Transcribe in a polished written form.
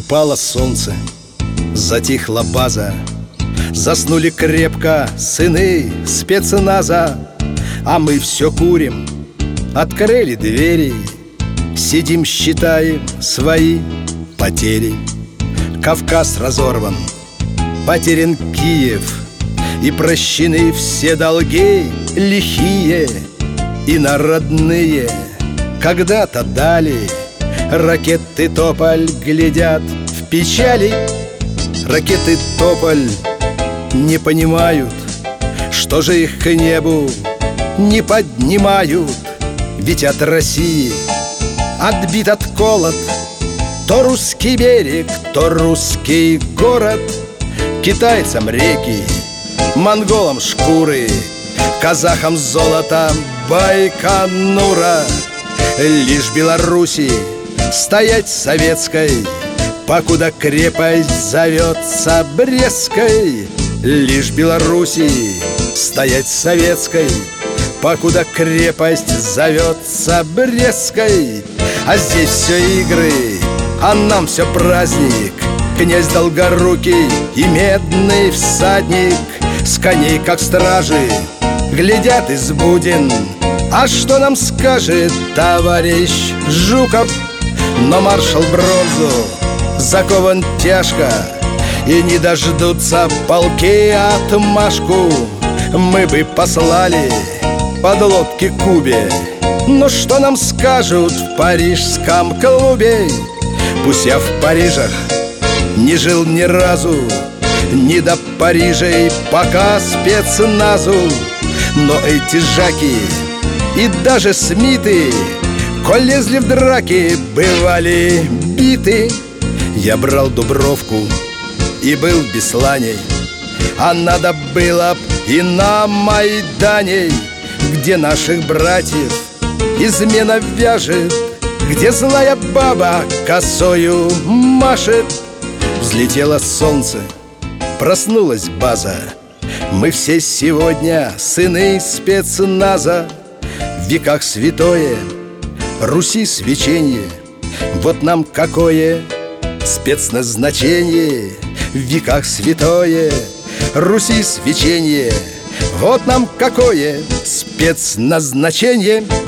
Упало солнце, затихла база, заснули крепко сыны спецназа. А мы все курим, открыли двери, сидим, считаем свои потери. Кавказ разорван, потерян Киев, и прощены все долги лихие. И на родные когда-то дали ракеты тополь глядят в печали. Ракеты тополь не понимают, что же их к небу не поднимают. Ведь от России отбит отколот то русский берег, то русский город. Китайцам реки, монголам шкуры, казахам золото Байконура. Лишь Беларуси стоять советской, покуда крепость зовется Брестской. Лишь Беларуси стоять советской, покуда крепость зовется Брестской. А здесь все игры, а нам все праздник. Князь Долгорукий и медный всадник с коней, как стражи, глядят из будин. А что нам скажет товарищ Жуков? Но маршал Бронзу закован тяжко, и не дождутся полки отмашку. Мы бы послали подлодки к Кубе, но что нам скажут в парижском клубе? Пусть я в Парижах не жил ни разу, ни до Парижа и пока спецназу. Но эти жаки и даже Смиты, коль лезли в драки, бывали биты. Я брал Дубровку и был в Беслане, а надо было б и на Майдане, где наших братьев измена вяжет, где злая баба косою машет. Взлетело солнце, проснулась база. Мы все сегодня сыны спецназа. В веках святое Руси свечение, вот нам какое спецназначение. В веках святое Руси свечение, вот нам какое спецназначение.